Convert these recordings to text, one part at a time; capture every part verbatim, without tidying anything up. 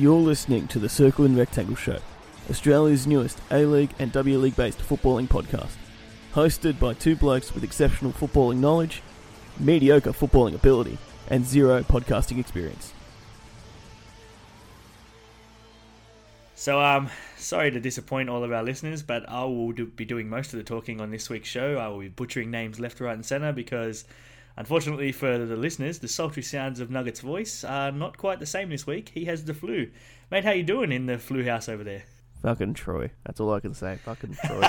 You're listening to the Circle and Rectangle Show, Australia's newest A-League and W-League based footballing podcast. Hosted by two blokes with exceptional footballing knowledge, mediocre footballing ability, and zero podcasting experience. So, um, sorry to disappoint all of our listeners, but I will do, be doing most of the talking on this week's show. I will be butchering names left, right, and centre because, unfortunately for the listeners, the sultry sounds of Nugget's voice are not quite the same this week. He has the flu. Mate, how you doing in the flu house over there? Fucking Troy. That's all I can say. Fucking Troy.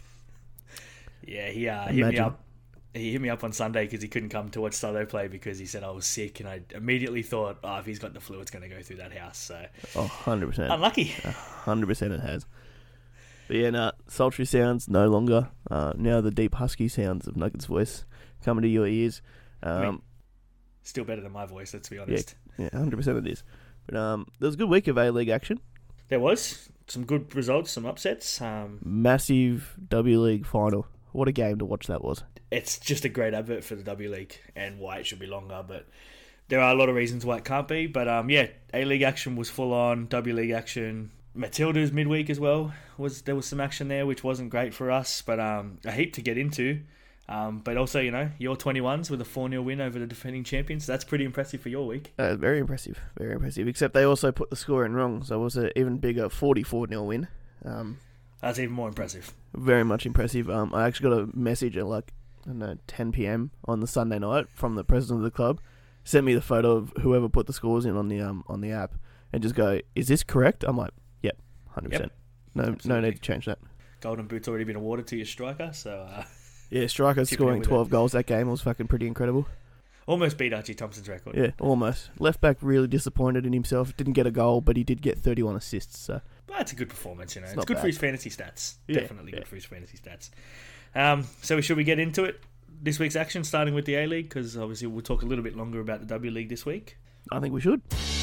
Yeah, he uh, hit me up. He hit me up on Sunday because he couldn't come to watch Soto play because he said I was sick, and I immediately thought, oh, if he's got the flu, it's going to go through that house. So, oh, one hundred percent. Unlucky. one hundred percent it has. But yeah, nah, sultry sounds no longer. Uh, now the deep husky sounds of Nugget's voice coming to your ears. Um, I mean, still better than my voice, let's be honest. Yeah, yeah, one hundred percent it is. But um, there was a good week of A-League action. There was. Some good results, some upsets. Um, Massive W-League final. What a game to watch that was. It's just a great advert for the W League and why it should be longer, but there are a lot of reasons why it can't be. But um, yeah, A-League action was full on, W League action. Matilda's midweek as well, was there was some action there, which wasn't great for us, but um, a heap to get into. Um, but also, you know, your twenty-ones with a four nil win over the defending champions. That's pretty impressive for your week. Uh, very impressive, very impressive. Except they also put the score in wrong, so it was an even bigger forty-four nil win. Um, That's even more impressive. Very much impressive. Um, I actually got a message at like, I don't know, ten p.m. on the Sunday night from the president of the club. Sent me the photo of whoever put the scores in on the um on the app, and just go, "Is this correct?" I'm like, "Yep, one hundred percent. No, Absolutely. No need to change that." Golden boot's already been awarded to your striker, so. Uh... Yeah, striker scoring twelve it. goals that game was fucking pretty incredible. Almost beat Archie Thompson's record. Yeah, almost. Left back really disappointed in himself. Didn't get a goal, but he did get thirty-one assists. So but that's a good performance, you know. It's, it's good bad. for his fantasy stats. Yeah, Definitely yeah. good for his fantasy stats. Um, so should we get into it? This week's action, starting with the A-League, because obviously we'll talk a little bit longer about the W League this week. I think we should.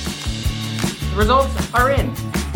The results are in.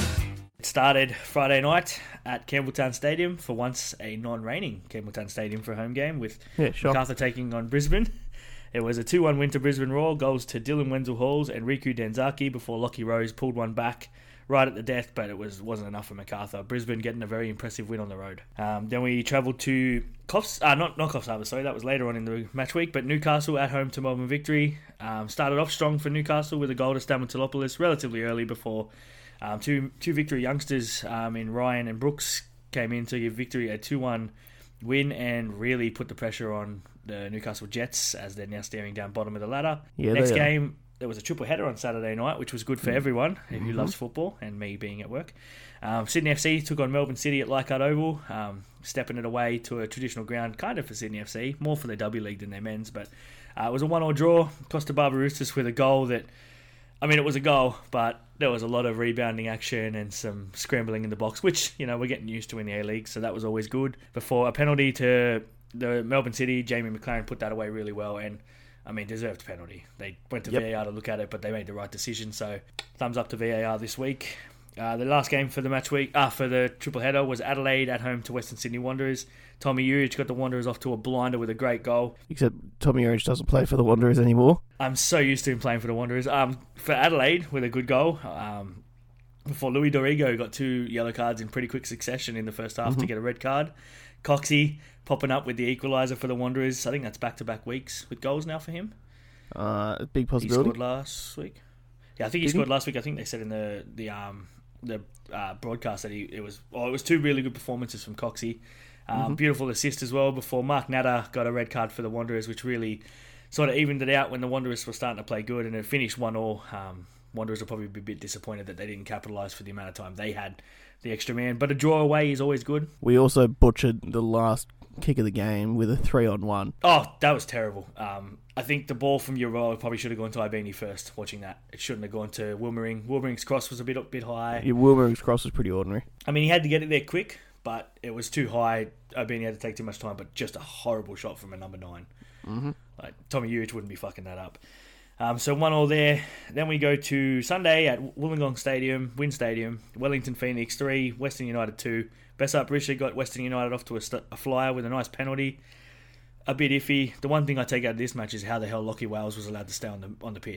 It started Friday night at Campbelltown Stadium, for once a non-raining Campbelltown Stadium for a home game, with yeah, sure. MacArthur taking on Brisbane. It was a two one win to Brisbane Roar, goals to Dylan Wenzel-Halls and Riku Danzaki before Lockie Rose pulled one back right at the death, but it was, wasn't enough for MacArthur. Brisbane getting a very impressive win on the road. Um, then we travelled to Coffs, uh, not, not Coffs Harbour, sorry, that was later on in the match week, but Newcastle at home to Melbourne Victory. Um, started off strong for Newcastle with a goal to Stamatolopoulos relatively early before um, two two Victory youngsters um, in Ryan and Brooks came in to give Victory a two one win and really put the pressure on the Newcastle Jets as they're now staring down bottom of the ladder. Yeah, Next game, there was a triple header on Saturday night, which was good for everyone who mm-hmm. loves football and me being at work. Um, Sydney F C took on Melbourne City at Leichhardt Oval, um, stepping it away to a traditional ground, kind of for Sydney F C, more for the W League than their men's, but uh, it was a one all draw. Costa Barbaroustas with a goal that, I mean, it was a goal, but there was a lot of rebounding action and some scrambling in the box, which, you know, we're getting used to in the A-League, so that was always good. Before a penalty to the Melbourne City, Jamie McLaren put that away really well, and, I mean, deserved penalty. They went to yep. V A R to look at it, but they made the right decision, so thumbs up to V A R this week. Uh, the last game for the match week, ah, for the triple header was Adelaide at home to Western Sydney Wanderers. Tommy Urich got the Wanderers off to a blinder with a great goal. Except Tommy Urich doesn't play for the Wanderers anymore. I'm so used to him playing for the Wanderers. Um, for Adelaide with a good goal. Um, before Louis Dorigo got two yellow cards in pretty quick succession in the first half mm-hmm. to get a red card. Coxie popping up with the equaliser for the Wanderers. I think that's back-to-back weeks with goals now for him. Uh, big possibility. He scored last week. Yeah, I think he Did scored he? last week. I think they said in the the um the uh, broadcast that he it was oh it was two really good performances from Coxie. Um, mm-hmm. Beautiful assist as well before Mark Natter got a red card for the Wanderers, which really sort of evened it out when the Wanderers were starting to play good, and it finished one all. Um, Wanderers will probably be a bit disappointed that they didn't capitalise for the amount of time they had the extra man, but a draw away is always good. We also butchered the last kick of the game with a three on one. Oh, that was terrible. Um, I think the ball from Uroa probably should have gone to Ibini first, watching that. It shouldn't have gone to Wilmering. Wilmering's cross was a bit bit high. Yeah, Wilmering's cross was pretty ordinary. I mean, he had to get it there quick, but it was too high. Ibini had to take too much time, but just a horrible shot from a number nine. Mm-hmm. Like Tommy Urich wouldn't be fucking that up. Um, so one all there. Then we go to Sunday at Wollongong Stadium, Wynn Stadium. Wellington Phoenix three, Western United two. Besart Berisha got Western United off to a, st- a flyer with a nice penalty. A bit iffy. The one thing I take out of this match is how the hell Lockie Wales was allowed to stay on the on the pitch.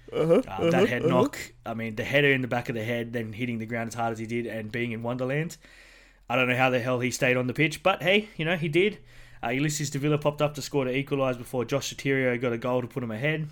Uh-huh, Um, uh-huh, that head uh-huh. knock, I mean, the header in the back of the head, then hitting the ground as hard as he did and being in Wonderland. I don't know how the hell he stayed on the pitch, but hey, you know, he did. Uh, Ulysses Davila popped up to score to equalise before Josh Sotirio got a goal to put him ahead.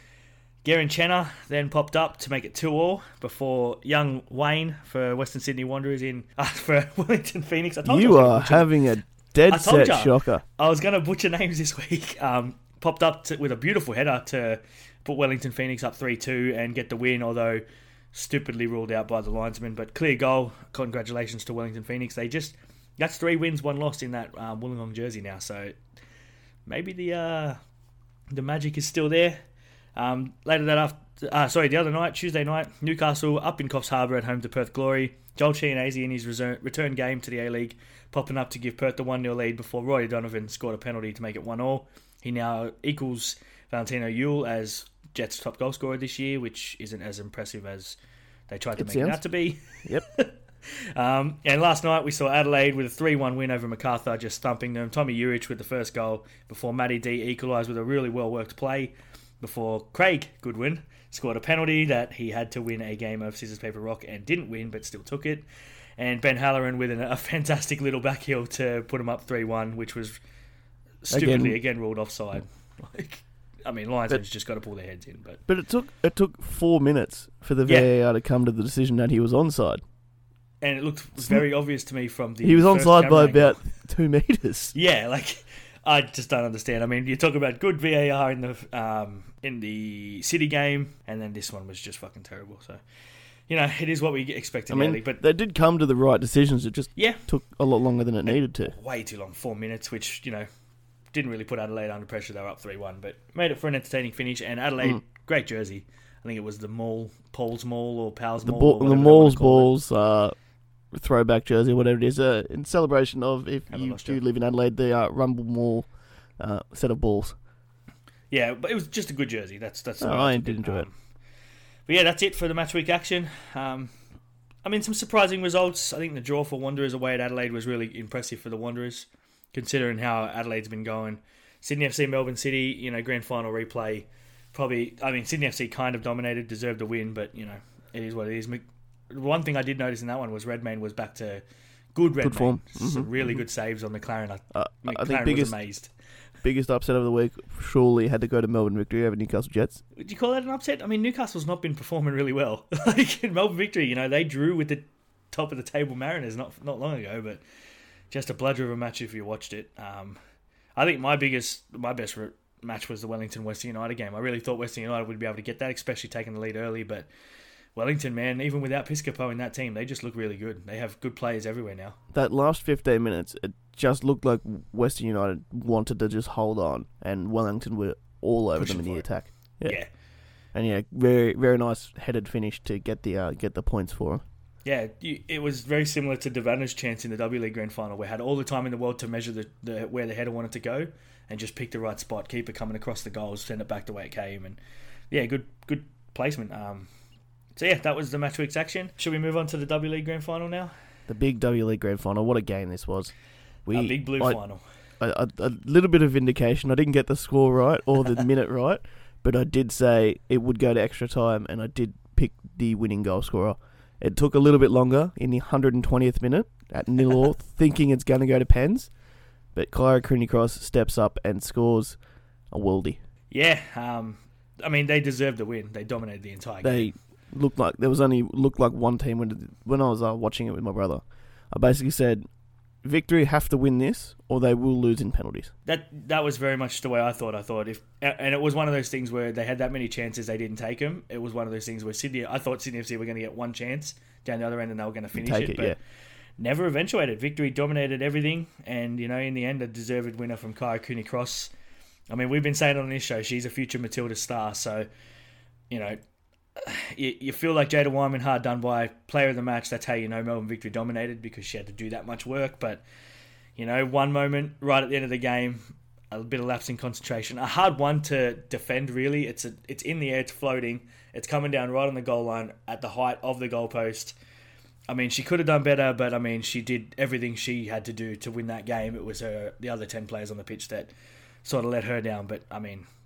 Garen Chenna then popped up to make it two all before young Wayne for Western Sydney Wanderers in uh, for Wellington Phoenix. I told you, You I was are gonna butcher- having a dead I told set ya. shocker. I was going to butcher names this week. Um, popped up to, with a beautiful header to put Wellington Phoenix up three two and get the win, although stupidly ruled out by the linesman. But clear goal. Congratulations to Wellington Phoenix. They just that's three wins, one loss in that um, Wollongong jersey now. So maybe the uh, the magic is still there. Um, later that after, uh, sorry, the other night, Tuesday night, Newcastle up in Coffs Harbour at home to Perth Glory. Joel Chianese in his reser- return game to the A-League, popping up to give Perth the one nil lead before Roy Donovan scored a penalty to make it one all. He now equals Valentino Yule as Jets' top goal scorer this year, which isn't as impressive as they tried to It make it sounds. out to be. Yep. Um, and last night we saw Adelaide with a three one win over Macarthur, just thumping them. Tommy Urich with the first goal before Matty D equalised with a really well-worked play before Craig Goodwin scored a penalty that he had to win a game of scissors, paper, rock and didn't win but still took it. And Ben Halloran with an, a fantastic little back heel to put him up three one, which was stupidly again, Again. ruled offside. Like, I mean, linesmen's just got to pull their heads in. But But it took it took four minutes for the Yeah. V A R to come to the decision that he was onside. And it looked very obvious to me from the He was first onside camera by angle. about two meters. Yeah, like I just don't understand. I mean, you talk about good V A R in the um, in the City game, and then this one was just fucking terrible. So, you know, it is what we expect I in the mean, league, but they did come to the right decisions. It just yeah, took a lot longer than it needed to. way too long, four minutes, which you know didn't really put Adelaide under pressure. They were up three one, but made it for an entertaining finish. And Adelaide, Mm. great jersey. I think it was the Mall, Paul's Mall or Pal's The Mall. ball, or the whatever they Mall's wanna call it. balls uh, throwback jersey, whatever it is, uh, in celebration of if Haven't you lost do yet. live in Adelaide, the uh, Rumble Mall uh, set of balls. Yeah, but it was just a good jersey. That's that's. the Oh, way I took did enjoy it. Um, But yeah, that's it for the match week action. Um, I mean, some surprising results. I think the draw for Wanderers away at Adelaide was really impressive for the Wanderers, considering how Adelaide's been going. Sydney F C, Melbourne City, you know, grand final replay. Probably, I mean, Sydney F C kind of dominated, deserved a win, but you know, it is what it is. Mc- One thing I did notice in that one was Redmayne was back to good Redmayne. Good form. Some Mhm, really mhm. good saves on McLaren. I, Uh, I McLaren think biggest was amazed. biggest upset of the week surely had to go to Melbourne Victory over Newcastle Jets. Would you call that an upset? I mean, Newcastle's not been performing really well. Like in Melbourne Victory, you know, they drew with the top of the table Mariners not not long ago, but just a bludger of a match if you watched it. Um, I think my biggest, my best re- match was the Wellington Western United game. I really thought Western United would be able to get that, especially taking the lead early. But Wellington, man, even without Piscopo in that team, they just look really good. They have good players everywhere now. That last fifteen minutes, it just looked like Western United wanted to just hold on, and Wellington were all over Pushing them in the for it. attack. Yeah. Yeah. And yeah, very very nice headed finish to get the uh, get the points for them. Yeah, you, it was very similar to Devana's chance in the W League Grand Final, where he had all the time in the world to measure the, the where the header wanted to go, and just pick the right spot, keep it coming across the goals, send it back the way it came, and yeah, good good placement. Um, so yeah, that was the match week's action. Should we move on to the W League Grand Final now? The big W League Grand Final. What a game this was. We, A big blue I- final. a, a, a little bit of vindication. I didn't get the score right or the minute right, but I did say it would go to extra time, and I did pick the winning goal scorer. It took a little bit longer in the one hundred twentieth minute at nil all, thinking it's going to go to pens, but Kyra Cross steps up and scores a worldie. Yeah, um, I mean they deserved the win. They dominated the entire game. They looked like there was only looked like one team when when I was uh, watching it with my brother. I basically said, Victory have to win this, or they will lose in penalties. That that was very much the way I thought. I thought if, and it was one of those things where they had that many chances, they didn't take them. It was one of those things where Sydney, I thought Sydney F C were going to get one chance down the other end, and they were going to finish Take it, it, but yeah. never eventuated. Victory dominated everything, and you know, in the end, a deserved winner from Kaya Cooney Cross. I mean, we've been saying on this show she's a future Matilda star, so you know. You, you feel like Jada Wyman hard done by player of the match. That's how you know Melbourne Victory dominated, because she had to do that much work. But you know, one moment right at the end of the game, a bit of lapse in concentration. A hard one to defend, really. It's a, it's in the air, it's floating, it's coming down right on the goal line at the height of the goalpost. I mean, she could have done better, but I mean, she did everything she had to do to win that game. It was her, the other ten players on the pitch that sort of let her down. But I mean,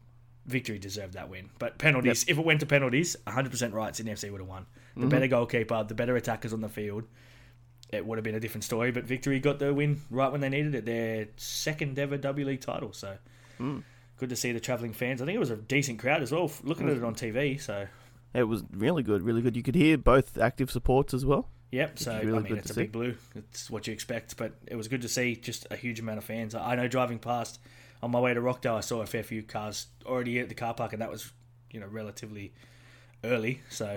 Victory deserved that win. But penalties, yep. if it went to penalties, one hundred percent right, Sydney F C would have won. The mm-hmm. better goalkeeper, the better attackers on the field, it would have been a different story. But Victory got the win right when they needed it. Their second ever W League title. So mm. good to see the travelling fans. I think it was a decent crowd as well, looking at it on T V. So it was really good, really good. You could hear both active supports as well. Yep, so really I mean, it's a see. big blue. It's what you expect, but it was good to see just a huge amount of fans. I know driving past on my way to Rockdale, I saw a fair few cars already at the car park, and that was, you know, relatively early. So,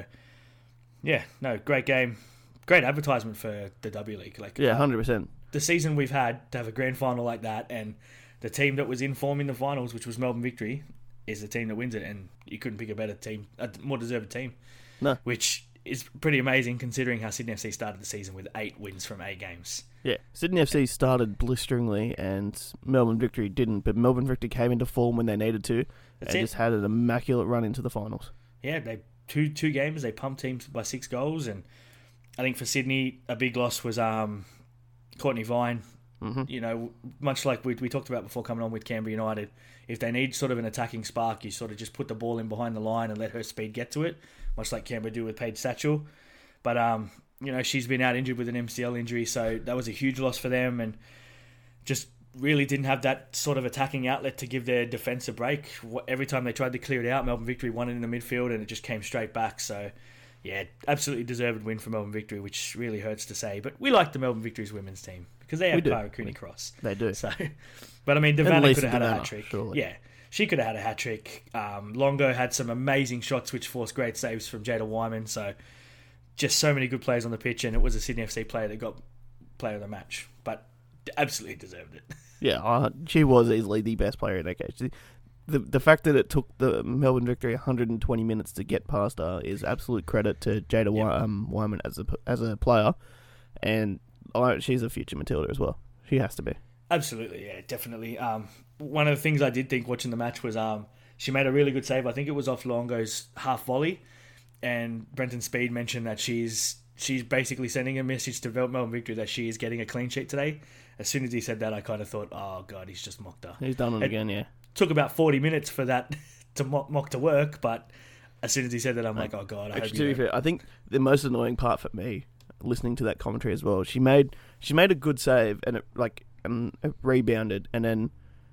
yeah, no, great game. Great advertisement for the W League. Like, yeah, one hundred percent. The season we've had to have a grand final like that, and the team that was in form in the finals, which was Melbourne Victory, is the team that wins it, and you couldn't pick a better team, a more deserved team. No. Which is pretty amazing considering how Sydney F C started the season with eight wins from eight games. Yeah, Sydney F C started blisteringly and Melbourne Victory didn't, but Melbourne Victory came into form when they needed to That's and it. just had an immaculate run into the finals. Yeah, they two two games, they pumped teams by six goals, and I think for Sydney, a big loss was um, Courtney Vine. Mm-hmm. You know, much like we we talked about before coming on with Canberra United, if they need sort of an attacking spark, you sort of just put the ball in behind the line and let her speed get to it, much like Canberra do with Paige Satchel. But, um, you know, she's been out injured with an M C L injury, so that was a huge loss for them, and just really didn't have that sort of attacking outlet to give their defence a break. Every time they tried to clear it out, Melbourne Victory won it in the midfield, and it just came straight back. So, yeah, absolutely deserved win for Melbourne Victory, which really hurts to say. But we like the Melbourne Victory's women's team because they have Clara Cooney-Cross. They do. So, but, I mean, Devanna could have had Devanna, a hat-trick. Surely. Yeah, she could have had a hat-trick. Um, Longo had some amazing shots which forced great saves from Jada Wyman. So, just so many good players on the pitch, and it was a Sydney F C player that got player of the match. But absolutely deserved it. Yeah, uh, she was easily the best player in that case. The the fact that it took the Melbourne Victory one hundred twenty minutes to get past her is absolute credit to Jada yep. um, Wyman as a as a player, and uh, she's a future Matilda as well. She has to be. Absolutely, yeah, definitely. Um, one of the things I did think watching the match was um, she made a really good save. I think it was off Longo's half volley, and Brenton Speed mentioned that she's she's basically sending a message to Melbourne Victory that she is getting a clean sheet today. As soon as he said that, I kind of thought, oh, God, he's just mocked her. He's done it, it again, yeah. Took about forty minutes for that to mock, mock to work, but as soon as he said that, I'm like, oh, God, I Actually, hope to you be fair, I think the most annoying part for me, listening to that commentary as well, she made she made a good save, and it like and it rebounded, and then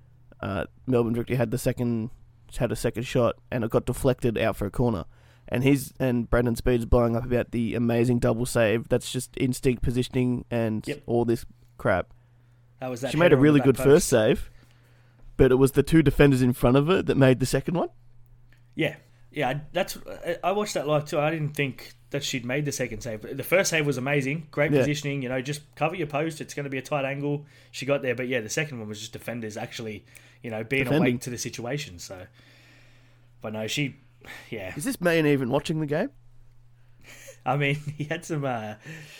uh, Melbourne Victory had the second had a second shot, and it got deflected out for a corner. And he's and Brendan Speed's blowing up about the amazing double save. That's just instinct positioning and yep. all this crap. That was that she made a really good post. first save, but it was the two defenders in front of her that made the second one. Yeah, yeah. That's I watched that live too. I didn't think that she'd made the second save. The first save was amazing, great yeah. positioning. You know, just cover your post. It's going to be a tight angle. She got there, but yeah, the second one was just defenders actually, you know, being Defending. awake to the situation. So, but no, she. Yeah. Is this man even watching the game? I mean, he had some uh,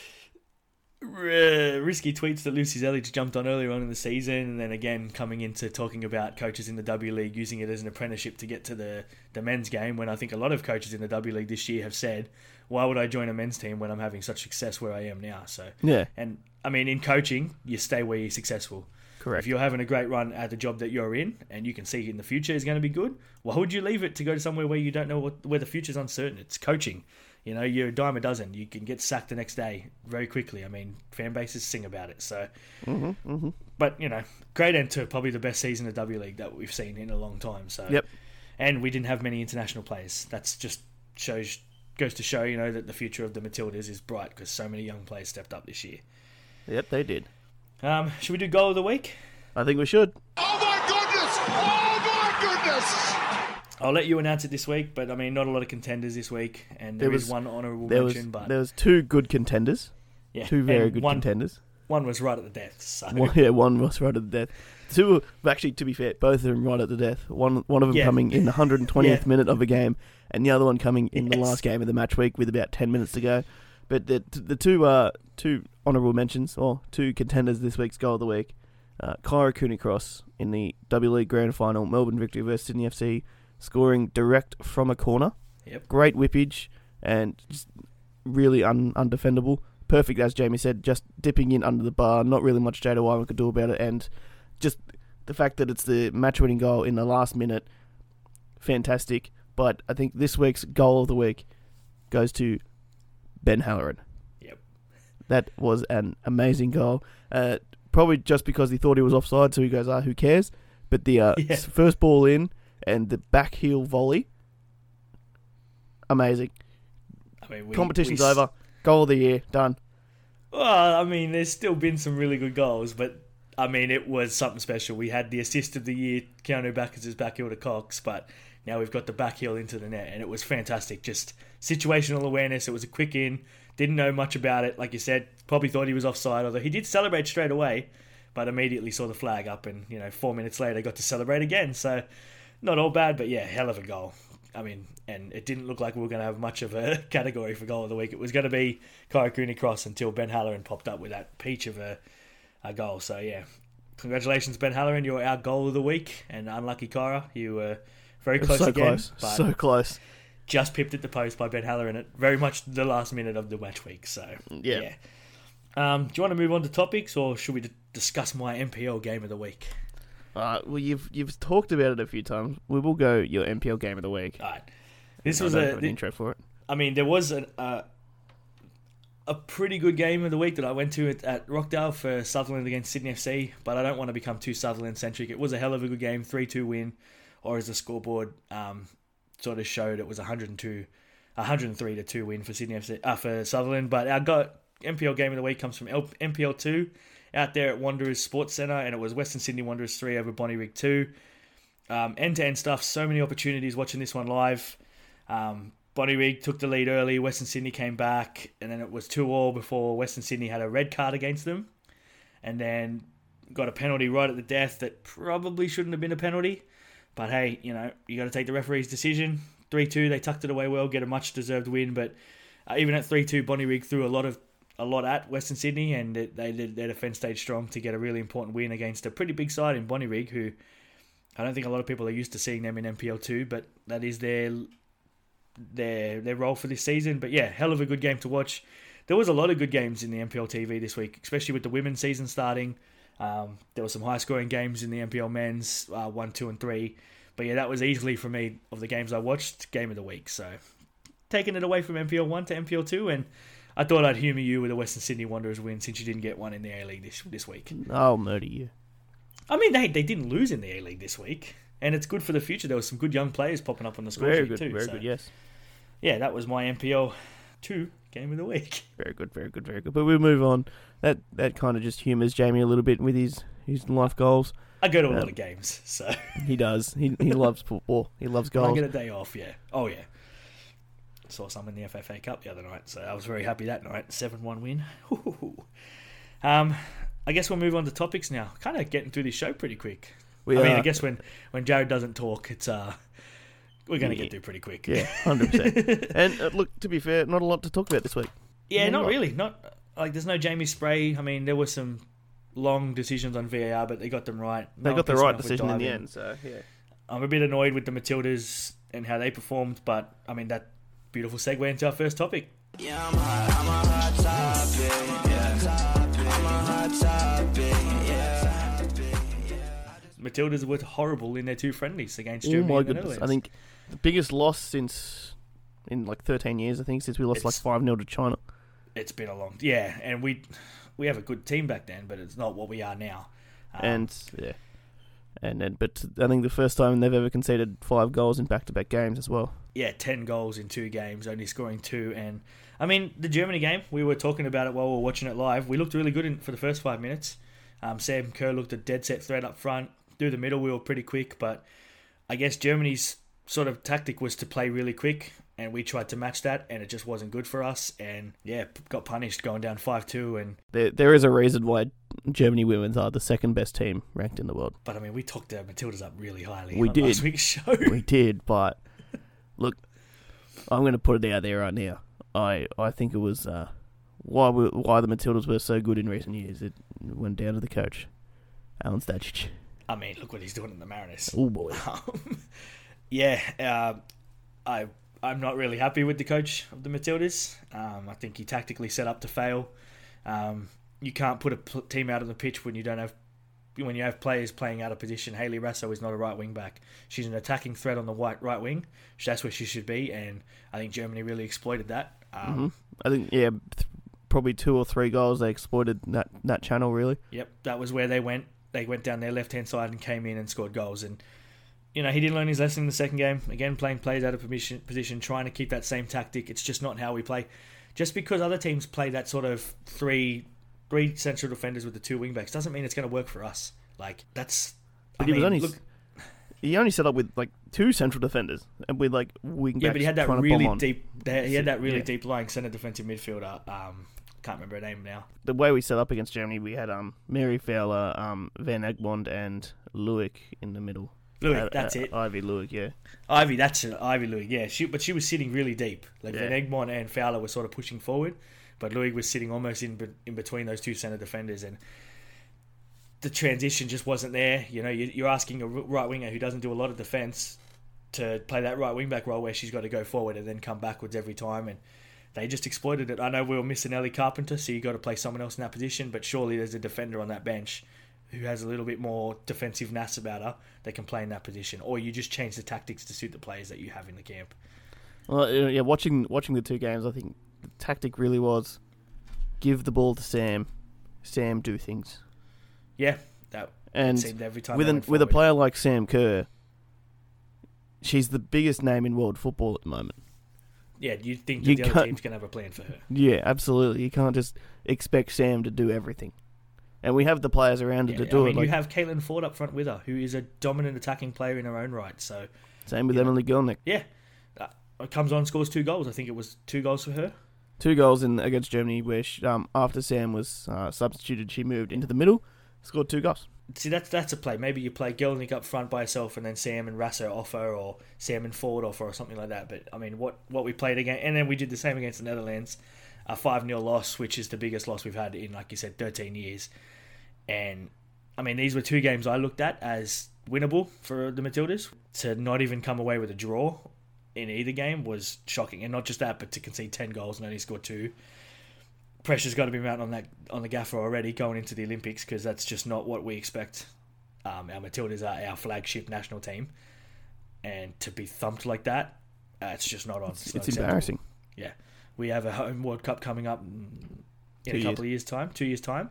r- risky tweets that Lucy Zelic jumped on earlier on in the season, and then again coming into talking about coaches in the W League using it as an apprenticeship to get to the, the men's game, when I think a lot of coaches in the W League this year have said, why would I join a men's team when I'm having such success where I am now? So yeah. And, I mean, in coaching, you stay where you're successful. Correct. If you're having a great run at the job that you're in and you can see in the future is going to be good, why would you leave it to go to somewhere where you don't know what, where the future's uncertain? It's coaching. You know, you're a dime a dozen. You can get sacked the next day very quickly. I mean, fan bases sing about it. So, mm-hmm, mm-hmm. But, you know, great end to probably the best season of W League that we've seen in a long time. So, yep. And we didn't have many international players. That's just shows goes to show, you know, that the future of the Matildas is bright because so many young players stepped up this year. Yep, they did. Um, should we do goal of the week? I think we should. Oh my goodness! Oh my goodness! I'll let you announce it this week, but I mean, not a lot of contenders this week, and there, there was, is one honourable there mention. Was, but there was two good contenders. Yeah, two very good one, contenders. One was right at the death. So. One, yeah, one was right at the death. Two, actually, to be fair, both of them right at the death. One, one of them yeah. coming in the one hundred twentieth yeah. minute of a game, and the other one coming in yes. the last game of the match week with about ten minutes to go. But the the two uh two honourable mentions, or two contenders this week's goal of the week. Uh, Kyra Cooney-Cross in the W League Grand Final, Melbourne Victory versus Sydney F C, scoring direct from a corner. Yep. Great whippage and just really un- undefendable. Perfect, as Jamie said, just dipping in under the bar. Not really much Jada Wyman could do about it. And just the fact that it's the match-winning goal in the last minute, fantastic. But I think this week's goal of the week goes to Ben Halloran. Yep. That was an amazing goal. Uh, probably just because he thought he was offside, so he goes, ah, who cares? But the uh, Yeah. first ball in and the back heel volley, amazing. I mean, we, Competition's we, over. Goal of the year, done. Well, I mean, there's still been some really good goals, but I mean, it was something special. We had the assist of the year, Keanu Backus' back heel to Cox, but now we've got the back heel into the net, and it was fantastic. Just situational awareness. It was a quick in. Didn't know much about it. Like you said, probably thought he was offside, although he did celebrate straight away, but immediately saw the flag up, and, you know, four minutes later got to celebrate again. So, not all bad, but yeah, hell of a goal. I mean, and it didn't look like we were going to have much of a category for goal of the week. It was going to be Kai Cooney Cross until Ben Halloran popped up with that peach of a, a goal. So, yeah, congratulations, Ben Halloran. You're our goal of the week. And unlucky Kyra, you were very close so again. close. But So close. just pipped at the post by Ben Halloran at very much the last minute of the match week. So, Yeah. yeah. Um, do you want to move on to topics, or should we d- discuss my M P L game of the week? Uh, well, you've you've talked about it a few times. We will go your M P L game of the week. All right. This I was don't a... have an intro for it. I mean, there was an, uh, a pretty good game of the week that I went to at, at Rockdale for Sutherland against Sydney F C, but I don't want to become too Sutherland-centric. It was a hell of a good game, three two win, or as the scoreboard um, sort of showed, it was one hundred two, one hundred three to two win for Sydney F C, uh, for Sutherland. But our got M P L game of the week comes from L- M P L two out there at Wanderers Sports Centre, and it was Western Sydney Wanderers three over Bonnyrigg two. Um, end-to-end stuff, so many opportunities watching this one live. Um, Bonnyrigg took the lead early, Western Sydney came back, and then it was two all before Western Sydney had a red card against them, and then got a penalty right at the death that probably shouldn't have been a penalty. But hey, you know, you got to take the referee's decision. three two, they tucked it away well, get a much-deserved win, but uh, even at three two, Bonnyrigg threw a lot of a lot at Western Sydney, and it, they did their defence stayed strong to get a really important win against a pretty big side in Bonnyrigg, who I don't think a lot of people are used to seeing them in M P L two, but that is their their their role for this season. But yeah, hell of a good game to watch. There was a lot of good games in the M P L T V this week, especially with the women's season starting. Um, there were some high-scoring games in the M P L men's, uh, one, two, and three. But yeah, that was easily, for me, of the games I watched, game of the week. So taking it away from M P L one to M P L two, and I thought I'd humour you with a Western Sydney Wanderers win since you didn't get one in the A-League this this week. I'll murder you. I mean, they they didn't lose in the A-League this week, and it's good for the future. There was some good young players popping up on the score Very sheet good, too. very so, good, yes. Yeah, that was my M P L two game of the week. Very good, very good, very good. But we'll move on. That that kind of just humours Jamie a little bit with his, his life goals. I go to a Um, lot of games, so He does. He he loves football. He loves when I goals. get a day off, yeah. Oh, yeah. Saw some in the F F A Cup the other night, so I was very happy that night. seven one win. um, I guess we'll move on to topics now. Kind of getting through this show pretty quick. We I mean, are- I guess when, when Jared doesn't talk, it's uh, we're going to get through pretty quick. Yeah, one hundred percent. And uh, look, to be fair, not a lot to talk about this week. Yeah, Not a not lot. really. Not like there's no Jamie Spray. I mean, there were some long decisions on V A R, but they got them right. They No got the one pissing right off with decision in the diving. end, so yeah. I'm a bit annoyed with the Matildas and how they performed, but I mean that beautiful segue into our first topic. Yeah, I'm a hot, I'm a hot topic. Yeah, I'm a hot topic. Yeah. Matildas were horrible in their two friendlies against Oh Germany my and the goodness. I Netherlands. think the biggest loss since, in like thirteen years, I think, since we lost It's- like five nil to China. It's been a long, yeah, and we we have a good team back then, but it's not what we are now. Um, And, yeah. And then, but I think the first time they've ever conceded five goals in back-to-back games as well. yeah, ten goals in two games, only scoring two. And I mean, the Germany game, we were talking about it while we were watching it live. We looked really good in, for the first five minutes. Um, Sam Kerr looked a dead set threat up front. Through the middle, we were pretty quick, but I guess Germany's sort of tactic was to play really quick, and we tried to match that, and it just wasn't good for us. And yeah, got punished going down five two. And There, there is a reason why Germany women's are the second best team ranked in the world. but I mean, we talked the Matildas up really highly We on did. last week's show. We did, but look, I'm going to put it out there right now. I I think it was uh, why we, why the Matildas were so good in recent years. It went down to the coach, Alan Stajic. I mean, look what he's doing in the Mariners. Oh boy. Um, yeah, uh, I I'm not really happy with the coach of the Matildas. Um, I think he tactically set up to fail. Um, you can't put a pl- team out on the pitch when you don't have when you have players playing out of position, Hayley Raso is not a right wing back. She's an attacking threat on the right right wing. That's where she should be, and I think Germany really exploited that. Um, Mm-hmm. I think yeah, th- probably two or three goals they exploited that that channel really. Yep, that was where they went. They went down their left hand side and came in and scored goals. And you know he didn't learn his lesson in the second game. Again, playing players out of position, position, trying to keep that same tactic. It's just not how we play. Just because other teams play that sort of three three central defenders with the two wing backs doesn't mean it's going to work for us. Like that's. But I he mean, was only look, he only set up with like two central defenders and with like wing backs. yeah, but he had that trying to really bomb on. deep. They, he had that really Yeah. deep lying centre defensive midfielder. Um, can't remember her name now. The way we set up against Germany, we had um Mary Fowler, um Van Egmond, and Luick in the middle. Louis, Uh, that's uh, it. Ivy Luick, yeah. Ivy, that's it. Ivy Louis, yeah. She, but she was sitting really deep. Like Yeah. Van Egmond and Fowler were sort of pushing forward, but Louis was sitting almost in be- in between those two centre defenders, and the transition just wasn't there. You know, you, you're asking a right winger who doesn't do a lot of defence to play that right wing back role where she's got to go forward and then come backwards every time, and they just exploited it. I know we were missing Ellie Carpenter, so you got to play someone else in that position, but surely there's a defender on that bench who has a little bit more defensive nass about her that can play in that position, or you just change the tactics to suit the players that you have in the camp. Well, uh, yeah, watching watching the two games, I think the tactic really was give the ball to Sam, Sam do things, Yeah, that and seemed every time with they an, went with a forward. player like Sam Kerr, she's the biggest name in world football at the moment. Yeah, you think You that the other can't- team's going to have a plan for her. Yeah, absolutely. You can't just expect Sam to do everything, and we have the players around her Yeah, to do I mean, it. Like, you have Caitlin Ford up front with her, who is a dominant attacking player in her own right. So, same with you know. Emily Gilnick. yeah, uh, it comes on, scores two goals. I think it was two goals for her. Two goals in against Germany, where she, um, after Sam was uh, substituted, she moved into the middle, scored two goals. See, that's that's a play. Maybe you play Gelnick up front by herself, and then Sam and Rasso off her, or Sam and Ford off her, or something like that. But I mean, what what we played again, and then we did the same against the Netherlands, a five nil loss, which is the biggest loss we've had in, like you said, thirteen years. And I mean, these were two games I looked at as winnable for the Matildas. To not even come away with a draw in either game was shocking, and not just that, but to concede ten goals and only score two. Pressure's got to be mounted on that on the gaffer already going into the Olympics, because that's just not what we expect. Um, our Matildas are our flagship national team, and to be thumped like that, uh, it's just not on. It's, It's, not it's acceptable. embarrassing. Yeah, we have a home World Cup coming up in Two a couple years. of years' time, two years' time,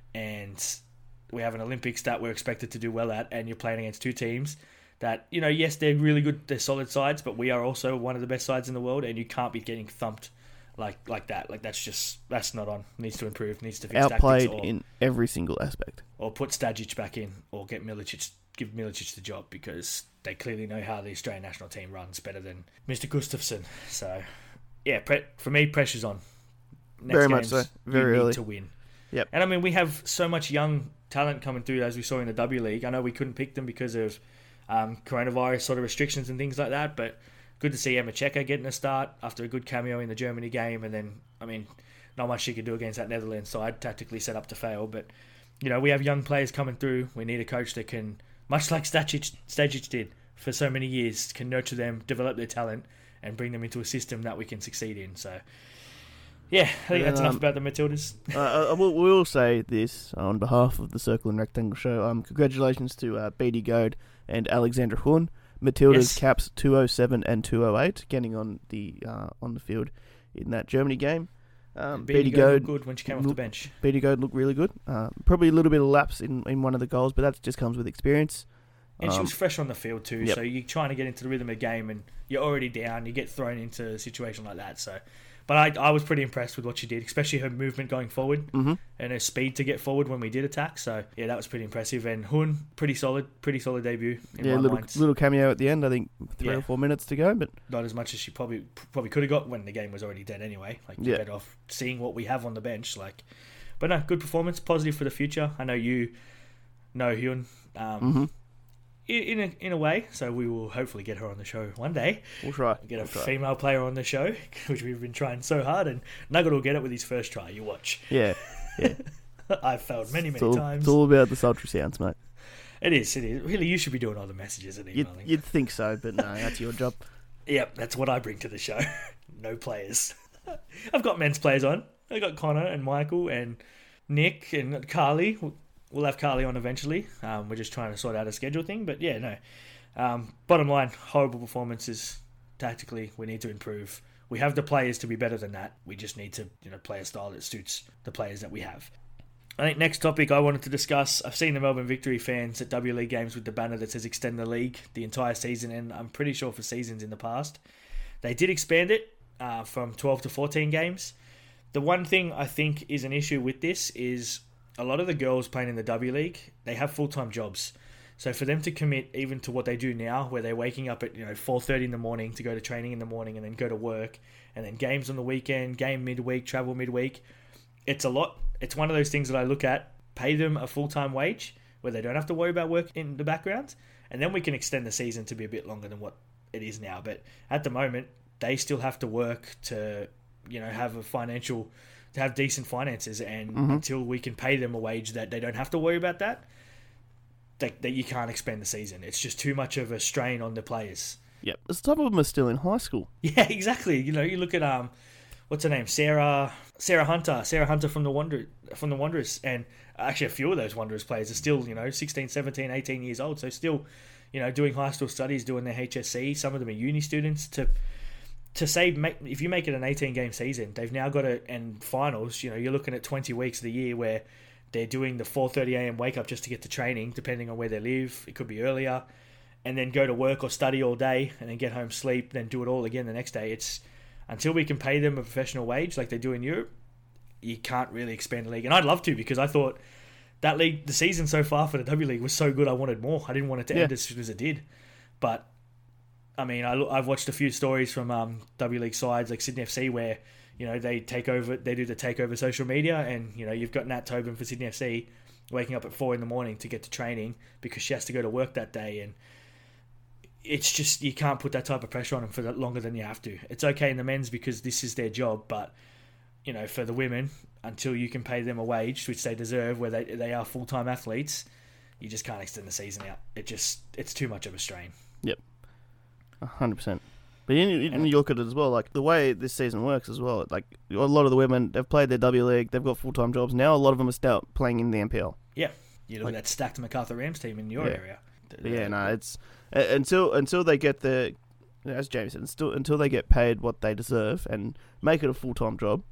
and we have an Olympics that we're expected to do well at, and you're playing against two teams that, you know, yes, they're really good, they're solid sides, but we are also one of the best sides in the world, and you can't be getting thumped like like that. Like that's just that's not on. Needs to improve. Needs to fix Outplayed tactics, or, in every single aspect. or put Stajic back in, or get Milicic, give Milicic the job, because they clearly know how the Australian national team runs better than Mister Gustafsson. So yeah, pre- for me, pressure's on. Next Very much games, so. Very you need early. to win. Yep. And I mean, we have so much young talent coming through, as we saw in the W League. I know we couldn't pick them because of um, coronavirus sort of restrictions and things like that, but good to see Emma Checker getting a start after a good cameo in the Germany game. And then, I mean, not much she could do against that Netherlands side, tactically set up to fail. But, you know, we have young players coming through. We need a coach that can, much like Stajic, Stajic did for so many years, can nurture them, develop their talent, and bring them into a system that we can succeed in. So, yeah, I think that's Um, enough about the Matildas. uh, I will, we will say this on behalf of the Circle and Rectangle Show. Um, congratulations to uh, Beatty Goad and Alexandra Hun. Matildas Yes. caps two oh seven and two oh eight, getting on the uh, on the field in that Germany game. Um, Beatty Beatty Goad Goad looked good when she came off the look- bench. Beatty Goad looked really good. Uh, probably a little bit of lapse in, in one of the goals, but that just comes with experience. And she Um, was fresh on the field too, yep. so you're trying to get into the rhythm of the game, and you're already down. You get thrown into a situation like that. So, but I, I was pretty impressed with what she did, especially her movement going forward Mhm. and her speed to get forward when we did attack. So yeah, that was pretty impressive. And Hun, pretty solid, pretty solid debut. In Yeah, my little mind. little cameo at the end. I think three Yeah. or four minutes to go, but Not as much as she probably probably could have got when the game was already dead anyway. Like you're Yeah. better off seeing what we have on the bench. Like, but no, good performance, positive for the future. I know you know Hyun. Um, Mhm. in a, in a way, so we will hopefully get her on the show one day. we'll try. Get a We'll try. female player on the show, which we've been trying so hard, and Nugget will get it with his first try. You watch. Yeah, yeah. I've failed many, It's many all, times. it's all about the sultry sounds, mate. It is, it is. Really, you should be doing all the messages and You'd, emailing. you'd think so, but no, that's your job. Yep, that's what I bring to the show. No players. I've got men's players on. I got Connor and Michael and Nick and Carly. we'll have Carly on eventually. Um, we're just trying to sort out a schedule thing. But yeah, no. Um, bottom line, horrible performances. Tactically, we need to improve. We have the players to be better than that. We just need to, you know, play a style that suits the players that we have. I think next topic I wanted to discuss, I've seen the Melbourne Victory fans at W League games with the banner that says extend the league the entire season, and I'm pretty sure for seasons in the past. They did expand it uh, from twelve to fourteen games. The one thing I think is an issue with this is a lot of the girls playing in the W League, they have full-time jobs. So for them to commit even to what they do now, where they're waking up at, you know, four thirty in the morning to go to training in the morning and then go to work, and then games on the weekend, game midweek, travel midweek, it's a lot. It's one of those things that I look at, pay them a full-time wage where they don't have to worry about work in the background, and then we can extend the season to be a bit longer than what it is now. But at the moment, they still have to work to, you know, have a financial, to have decent finances, and mm-hmm. until we can pay them a wage that they don't have to worry about that, that, that you can't expand the season. It's just too much of a strain on the players. Yep. Some of them are still in high school. Yeah, exactly. You know, you look at, um, what's her name? Sarah Sarah Hunter. Sarah Hunter from the Wander, from the Wanderers. And actually a few of those Wanderers players are still, you know, sixteen, seventeen, eighteen years old. So still, you know, doing high school studies, doing their H S C. Some of them are uni students. To to say, make, if you make it an eighteen-game season, they've now got to, and finals, you know, you're looking at twenty weeks of the year where they're doing the four thirty a.m. wake-up just to get to training, depending on where they live. It could be earlier. And then go to work or study all day, and then get home, sleep, then do it all again the next day. It's until we can pay them a professional wage like they do in Europe, you can't really expand the league. And I'd love to, because I thought that league, the season so far for the W League was so good, I wanted more. I didn't want it to yeah. end as soon as it did. But, I mean, I, I've watched a few stories from um, W League sides like Sydney F C where, you know, they take over, they do the takeover social media, and, you know, you've got Nat Tobin for Sydney F C waking up at four in the morning to get to training because she has to go to work that day. And it's just, you can't put that type of pressure on them for that longer than you have to. It's okay in the men's because this is their job, but, you know, for the women, until you can pay them a wage, which they deserve, where they they are full-time athletes, you just can't extend the season out. It just, it's too much of a strain. Yep. one hundred percent. But you, you, you look at it as well, like, the way this season works as well, like, a lot of the women, they've played their W League, they've got full-time jobs. Now a lot of them are still playing in the N P L. Yeah. You look like, at that stacked MacArthur Rams team in your yeah. area. Yeah, no, it's... Until until they get the, as James said, still, until they get paid what they deserve and make it a full-time job,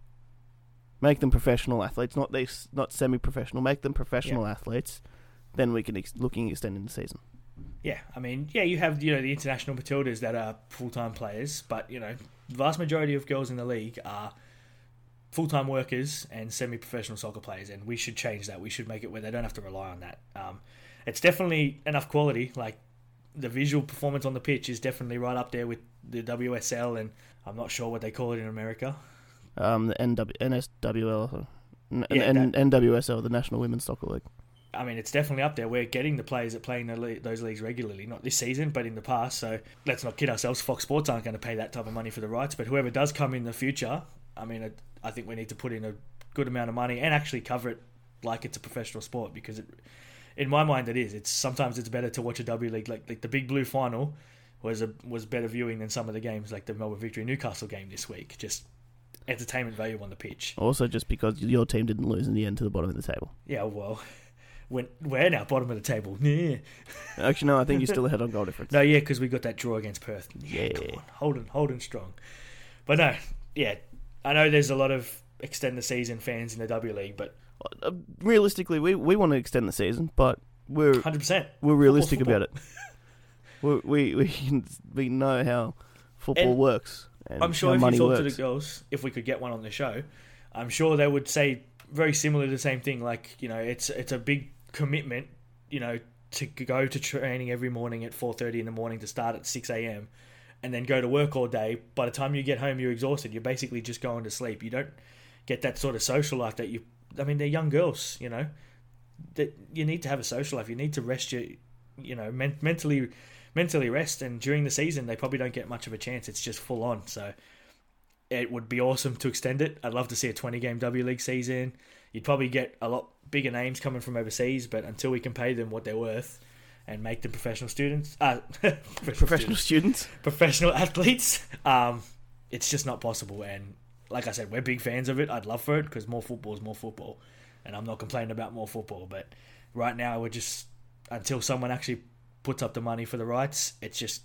make them professional athletes, not these, not semi-professional, make them professional yeah. athletes, then we can ex- looking at extending the season. Yeah, I mean, yeah, you have, you know, the international Matildas that are full-time players, but, you know, the vast majority of girls in the league are full-time workers and semi-professional soccer players, and we should change that. We should make it where they don't have to rely on that. Um, it's definitely enough quality, like, the visual performance on the pitch is definitely right up there with the W S L, and I'm not sure what they call it in America. Um, the N W N S W L, N- yeah, N- that, N W S L, the National Women's Soccer League. I mean, it's definitely up there. We're getting the players that play in the le- those leagues regularly, not this season, but in the past. So let's not kid ourselves. Fox Sports aren't going to pay that type of money for the rights, but whoever does come in the future, I mean, I, I think we need to put in a good amount of money and actually cover it like it's a professional sport, because it. In my mind, it is. It's sometimes it's better to watch a W League, like like the Big Blue final was a was better viewing than some of the games, like the Melbourne Victory Newcastle game this week. Just entertainment value on the pitch. Also, just because your team didn't lose in the end to the bottom of the table. Yeah, well, when we're now bottom of the table. Yeah. Actually, no, I think you're still ahead on goal difference. No, yeah, because we got that draw against Perth. Yeah, yeah. Come on, holding holding strong. But no, yeah, I know there's a lot of extend the season fans in the W League, but. Uh, realistically, we, we want to extend the season, but we're one hundred percent. We're realistic football, football. about it. we we we we know how football and works. And I'm sure how if money you talk works. to the girls, if we could get one on the show, I'm sure they would say very similar to the same thing. Like, you know, it's it's a big commitment, you know, to go to training every morning at four thirty in the morning to start at six a.m. and then go to work all day. By the time you get home, you're exhausted. You're basically just going to sleep. You don't get that sort of social life that you. I mean, they're young girls, you know. That you need to have a social life. You need to rest your, you know, men- mentally, mentally rest. And during the season, they probably don't get much of a chance. It's just full on. So it would be awesome to extend it. I'd love to see a twenty-game W League season. You'd probably get a lot bigger names coming from overseas, but until we can pay them what they're worth and make them professional students, uh, professional, professional students, students, professional athletes, um, it's just not possible. And like I said, we're big fans of it. I'd love for it because more football is more football. And I'm not complaining about more football, but right now we're just, until someone actually puts up the money for the rights, it's just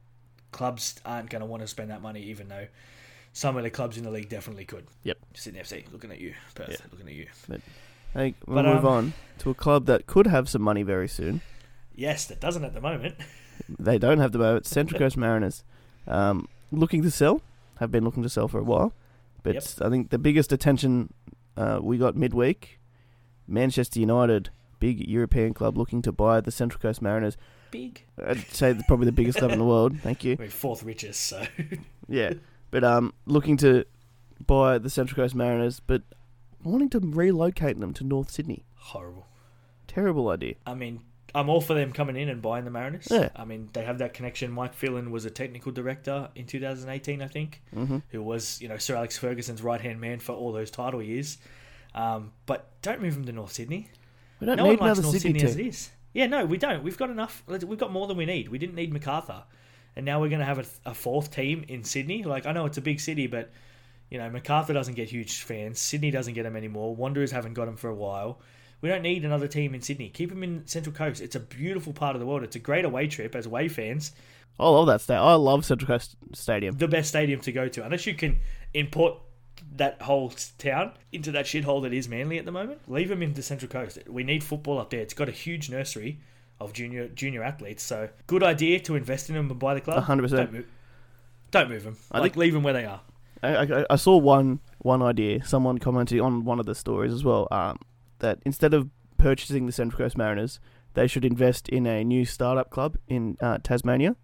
clubs aren't going to want to spend that money, even though some of the clubs in the league definitely could. Yep. Sydney F C, looking at you. Perth, Yeah. looking at you. But I think we'll But, move um, on to a club that could have some money very soon. Yes, that doesn't at the moment. They don't have the moment. Central Coast Mariners, um, looking to sell, have been looking to sell for a while. But Yep. I think the biggest attention uh, we got midweek, Manchester United, big European club looking to buy the Central Coast Mariners. Big. I'd say they're probably the biggest club in the world. Thank you. We're fourth richest, so. Yeah, but um, looking to buy the Central Coast Mariners, but wanting to relocate them to North Sydney. Horrible. Terrible idea. I mean, I'm all for them coming in and buying the Mariners. Yeah. I mean, they have that connection. Mike Phelan was a technical director in two thousand eighteen, I think, Mm-hmm. who was, you know, Sir Alex Ferguson's right-hand man for all those title years. Um, but don't move them to North Sydney. We don't No need one likes another North Sydney Sydney as it team. is. Yeah, no, we don't. We've got enough. We've got more than we need. We didn't need MacArthur. And now we're going to have a, a fourth team in Sydney. Like, I know it's a big city, but, you know, MacArthur doesn't get huge fans. Sydney doesn't get them anymore. Wanderers haven't got them for a while. We don't need another team in Sydney. Keep them in Central Coast. It's a beautiful part of the world. It's a great away trip as away fans. I love that stadium. I love Central Coast Stadium. The best stadium to go to. Unless you can import that whole town into that shithole that is Manly at the moment, leave them into Central Coast. We need football up there. It's got a huge nursery of junior junior athletes. So good idea to invest in them and buy the club. one hundred percent. Don't move, don't move them. I like think- leave them where they are. I, I, I saw one one idea. Someone commented on one of the stories as well. Um, that instead of purchasing the Central Coast Mariners, they should invest in a new startup club in uh, Tasmania,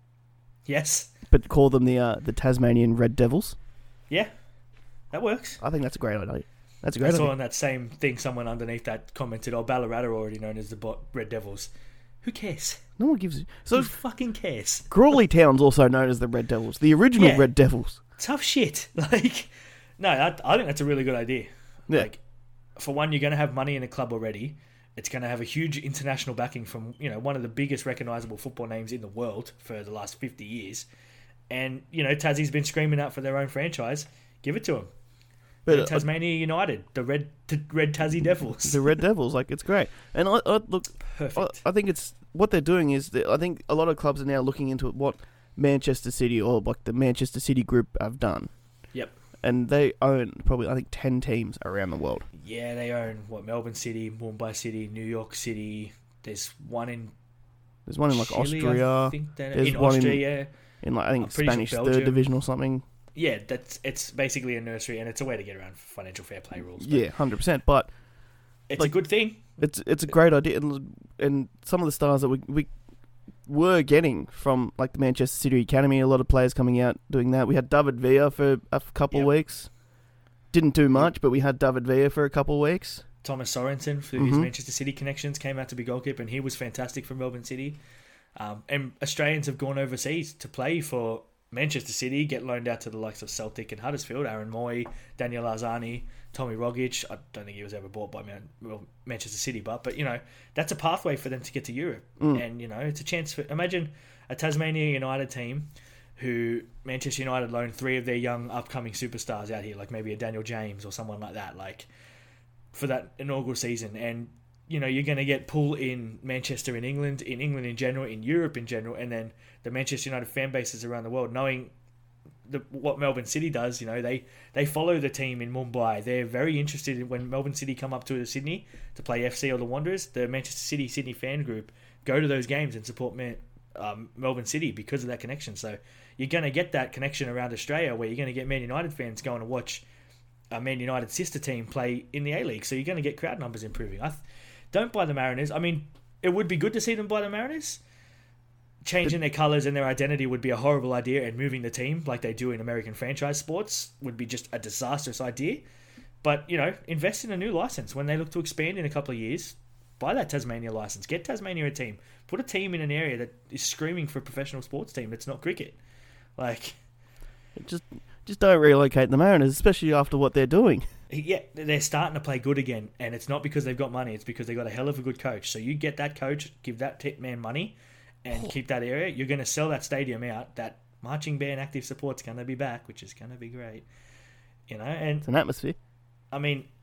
Yes. but call them the uh, the Tasmanian Red Devils. Yeah. That works. I think that's a great idea. That's a I great saw idea. on that same thing someone underneath that commented, "Oh, Ballarat are already known as the Bo- Red Devils." Who cares? No one gives. Who So fucking cares? Crawley Town's also known as the Red Devils, the original Yeah. Red Devils. Tough shit. Like, no, that, I think that's a really good idea. Yeah. Like, for one, you're going to have money in the club already. It's going to have a huge international backing from, you know, one of the biggest recognisable football names in the world for the last fifty years. And, you know, Tassie's been screaming out for their own franchise. Give it to them. But The uh, Tasmania United, the Red t- Red Tassie Devils. the Red Devils, like it's great. And I, I look, I, Perfect. I think it's what they're doing is that I think a lot of clubs are now looking into what Manchester City or like the Manchester City group have done, Yep. and they own probably I think ten teams around the world. Yeah, they own, what, Melbourne City, Mumbai City, New York City. There's one in There's one in like Chile, Austria, I think that, There's in one in- Austria, yeah. in like I I'm think pretty sure Spanish Belgium. third division or something. Yeah, that's it's basically a nursery, and it's a way to get around financial fair play rules. But Yeah, hundred percent. But it's like- a good thing. it's it's a great idea, and, and some of the stars that we we were getting from like the Manchester City Academy, a lot of players coming out doing that. We had David Villa for a couple Yep. of weeks. Didn't do much, but we had David Villa for a couple of weeks. Thomas Sorensen, through his Mhm. Manchester City connections, came out to be goalkeeper, and he was fantastic for Melbourne City. Um, and Australians have gone overseas to play for Manchester City, get loaned out to the likes of Celtic and Huddersfield. Aaron Moy, Daniel Arzani, Tommy Rogic. I don't think he was ever bought by Man- well, Manchester City, but but you know that's a pathway for them to get to Europe, Mm. and you know it's a chance for. Imagine a Tasmania United team who Manchester United loaned three of their young upcoming superstars out here, like maybe a Daniel James or someone like that, like for that inaugural season. And you know you're going to get pull in Manchester, in England, in England in general, in Europe in general, and then the Manchester United fan bases around the world, knowing the, what Melbourne City does. You know they they follow the team in Mumbai. They're very interested in when Melbourne City come up to Sydney to play F C or the Wanderers. The Manchester City Sydney fan group go to those games and support Man, um, Melbourne City because of that connection. So you're going to get that connection around Australia, where you're going to get Man United fans going to watch a Man United sister team play in the A-League. So you're going to get crowd numbers improving. I th- don't buy the Mariners. I mean, it would be good to see them buy the Mariners. Changing their colours and their identity would be a horrible idea, and moving the team like they do in American franchise sports would be just a disastrous idea. But, you know, invest in a new license. When they look to expand in a couple of years, buy that Tasmania license. Get Tasmania a team. Put a team in an area that is screaming for a professional sports team that's not cricket. Like, Just just don't relocate the Mariners, especially after what they're doing. yeah, they're starting to play good again, and it's not because they've got money. It's because they've got a hell of a good coach. So you get that coach, give that tip man money, and keep that area. You're going to sell that stadium out. That marching band active support's going to be back, which is going to be great. You know, and It's an atmosphere. I mean,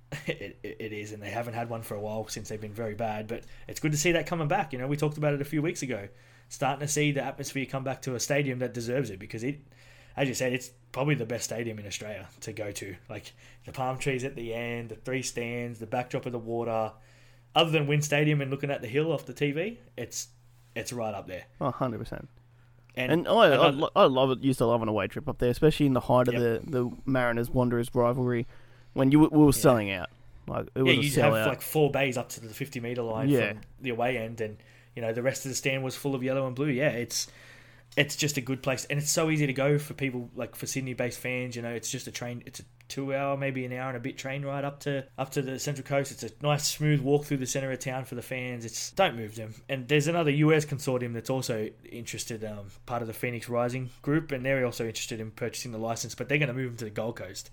It, it, it is, and they haven't had one for a while since they've been very bad. But it's good to see that coming back. You know, we talked about it a few weeks ago. Starting to see the atmosphere come back to a stadium that deserves it, because it, as you said, it's probably the best stadium in Australia to go to. Like the palm trees at the end, the three stands, the backdrop of the water. Other than Wynn Stadium and looking at the hill off the T V, it's it's right up there. Oh, one hundred percent. And, And I, I, and lo- I love it. Used to love an away trip up there, especially in the height of Yep. the, the Mariners Wanderers rivalry, when you w- we were selling out. Like it was yeah, a you have sellout. like four bays up to the fifty meter line Yeah. from the away end, and you know the rest of the stand was full of yellow and blue. Yeah, it's it's just a good place, and it's so easy to go for people like for Sydney based fans. You know, it's just a train. It's a two hour, maybe an hour and a bit train ride up to up to the Central Coast. It's a nice smooth walk through the centre of town for the fans. It's don't move them. And there's another U S consortium that's also interested, um, part of the Phoenix Rising group, and they're also interested in purchasing the license, but they're going to move them to the Gold Coast.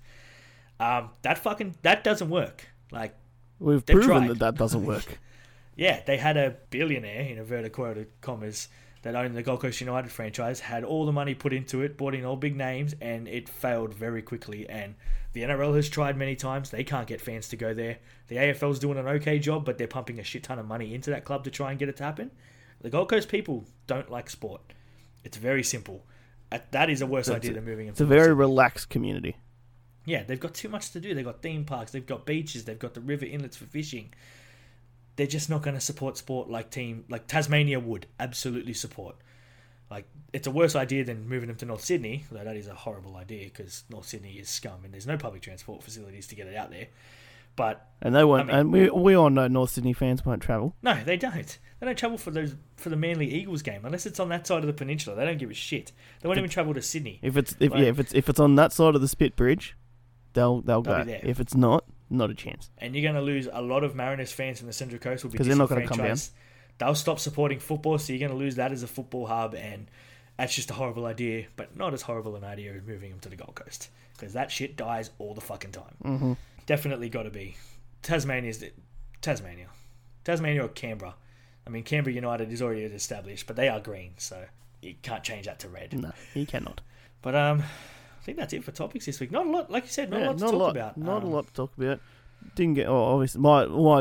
Um, that fucking that doesn't work. Like. We've they've proven tried. that that doesn't work. Yeah, they had a billionaire, in inverted quoted commas, that owned the Gold Coast United franchise, had all the money put into it, bought in all big names, and it failed very quickly. And the N R L has tried many times. They can't get fans to go there. The A F L's doing an okay job, but they're pumping a shit ton of money into that club to try and get it to happen. The Gold Coast people don't like sport. It's very simple. Uh, That is a worse idea than moving them. It's a to very Sydney. relaxed community. Yeah, they've got too much to do. They've got theme parks, they've got beaches, they've got the river inlets for fishing. They're just not going to support sport like team like Tasmania would absolutely support. Like, it's a worse idea than moving them to North Sydney, though that is a horrible idea because North Sydney is scum and there's no public transport facilities to get it out there. But And they won't. I mean- and we we all know North Sydney fans won't travel. no, they don't. They don't travel for those for the Manly Eagles game unless it's on that side of the peninsula. They don't give a shit. They won't even travel to Sydney. If it's if Like- yeah if it's if it's on that side of the Spit Bridge, they'll they'll, They'll go. be there. If it's not, not a chance. And you're going to lose a lot of Mariners fans from the Central Coast will be 'Cause they're not gonna come disenfranchised. They'll stop supporting football, so you're going to lose that as a football hub, and that's just a horrible idea, but not as horrible an idea as moving them to the Gold Coast, because that shit dies all the fucking time. Mm-hmm. Definitely got to be. Tasmania's Tasmania. Tasmania or Canberra. I mean, Canberra United is already established, but they are green, so you can't change that to red. No, he cannot. But um, I think that's it for topics this week. Not a lot, like you said, not Yeah, a lot to not talk a lot. about. Not Um, a lot to talk about. Didn't get. Oh, obviously, my my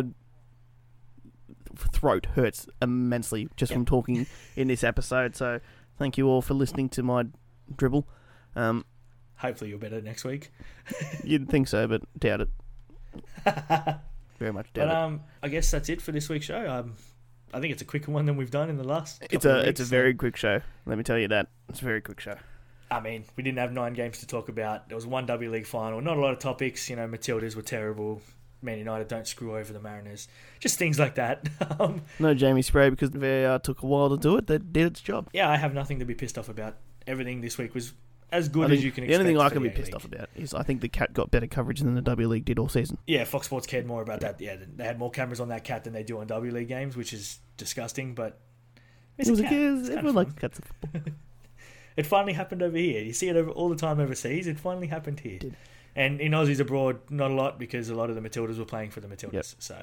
throat hurts immensely just Yep. from talking in this episode. So, thank you all for listening to my dribble. Um, Hopefully you're better next week. you'd think so, but doubt it. Very much doubt But it. um, I guess that's it for this week's show. Um, I think it's a quicker one than we've done in the last. It's couple a of it's a weeks. very quick show. Let me tell you that it's a very quick show. I mean, we didn't have nine games to talk about. There was one W League final. Not a lot of topics. You know, Matildas were terrible. Man United don't screw over the Mariners. Just things like that. um, No Jamie Spray because the V A R took a while to do it. That did its job. yeah, I have nothing to be pissed off about. Everything this week was as good I think as you can the expect. only thing I for can the be A pissed League. off about is I think the Cat got better coverage than the W League did all season. Yeah, Fox Sports cared more about that. Yeah, they had more cameras on that cat than they do on W League games, which is disgusting. But it's It was a a cat. kid. It's kinda Everyone fun. likes cats. of football. It finally happened over here. You see it over all the time overseas. It finally happened here. Did. And in Aussies abroad, not a lot because a lot of the Matildas were playing for the Matildas. Yep. So,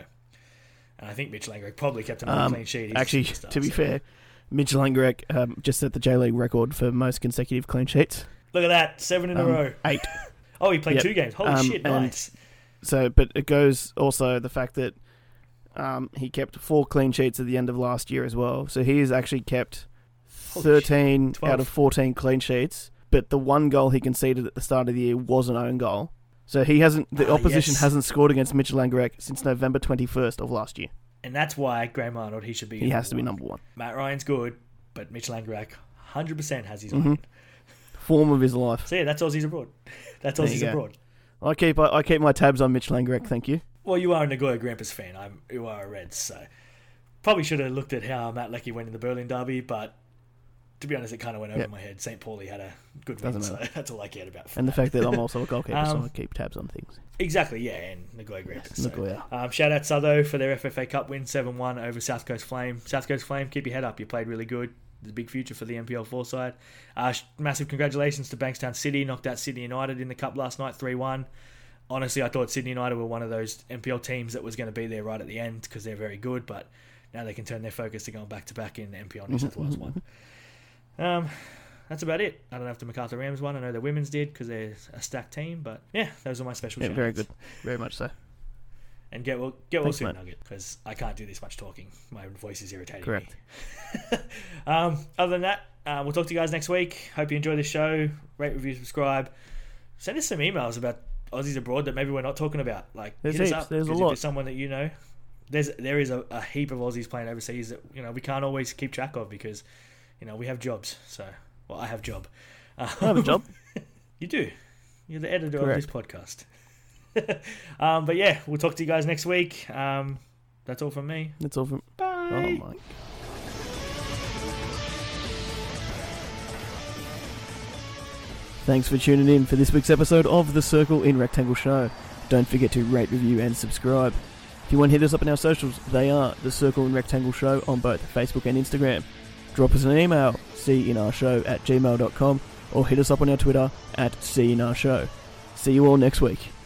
and I think Mitch Langgrek probably kept another Um, clean sheet. He's a actually, superstar, to be so. fair, Mitchell Langgrek um, just set the J League record for most consecutive clean sheets. Look at that, seven in Um, a row. Eight. Oh, he played Yep. two games. Holy Um, shit, and- nice. So, but it goes also the fact that um, he kept four clean sheets at the end of last year as well. So he has actually kept Holy thirteen shit, twelve. out of fourteen clean sheets. But the one goal he conceded at the start of the year was an own goal. So he hasn't. The Ah, opposition yes. hasn't scored against Mitchell Langgrek since November twenty-first of last year. And that's why Graham Arnold, he should be He has to be one. number one. Matt Ryan's good, but Mitch Langgrek one hundred percent has his Mhm. own. Form of his life. So yeah, that's Aussies abroad. That's There you Aussies go. abroad. I keep I, I keep my tabs on Mitch Langgrek. Thank you. Well, you are a Nagoya Grampus fan. I'm, you are a Reds, so probably should have looked at how Matt Leckie went in the Berlin Derby, but to be honest, it kind of went over Yep. my head. Saint Pauli had a good win, Doesn't so matter. that's all I cared about. And the fact that I'm also a goalkeeper, so Um, I keep tabs on things. Exactly, yeah, and Nagoya Grampus. So. Nagoya. Um, shout out Sutho for their F F A Cup win, seven one over South Coast Flame. South Coast Flame, keep your head up. You played really good. There's a big future for the N P L four side. Uh, sh- massive congratulations to Bankstown City. Knocked out Sydney United in the Cup last night, three one. Honestly, I thought Sydney United were one of those N P L teams that was going to be there right at the end because they're very good, but now they can turn their focus to going back-to-back in the N P L New South Wales one. Um, that's about it. I don't know if the MacArthur Rams won. I know the women's did because they're a stacked team, but yeah, those are my special Yeah, very shout-outs. good. Very much so. And get well, get well Thanks, soon, mate. Nugget, because I can't do this much talking. My voice is irritating Correct. me. um, other than that, uh, we'll talk to you guys next week. Hope you enjoy the show. Rate, review, subscribe. Send us some emails about Aussies abroad that maybe we're not talking about. Like, There's hit us heaps. up. There's a 'cause lot. If there's someone that you know, there's there is a, a heap of Aussies playing overseas that you know we can't always keep track of because you know we have jobs. So, well, I have a job. Um, I have a job. You do. You're the editor Correct. of this podcast. um, but yeah, we'll talk to you guys next week. Um, that's all from me. That's all from. Bye. Oh my. Thanks for tuning in for this week's episode of the Circle in Rectangle Show. Don't forget to rate, review, and subscribe. If you want to hit us up in our socials, they are the Circle in Rectangle Show on both Facebook and Instagram. Drop us an email, seeinarshow at gmail dot com, or hit us up on our Twitter at seeinarshow. See you all next week.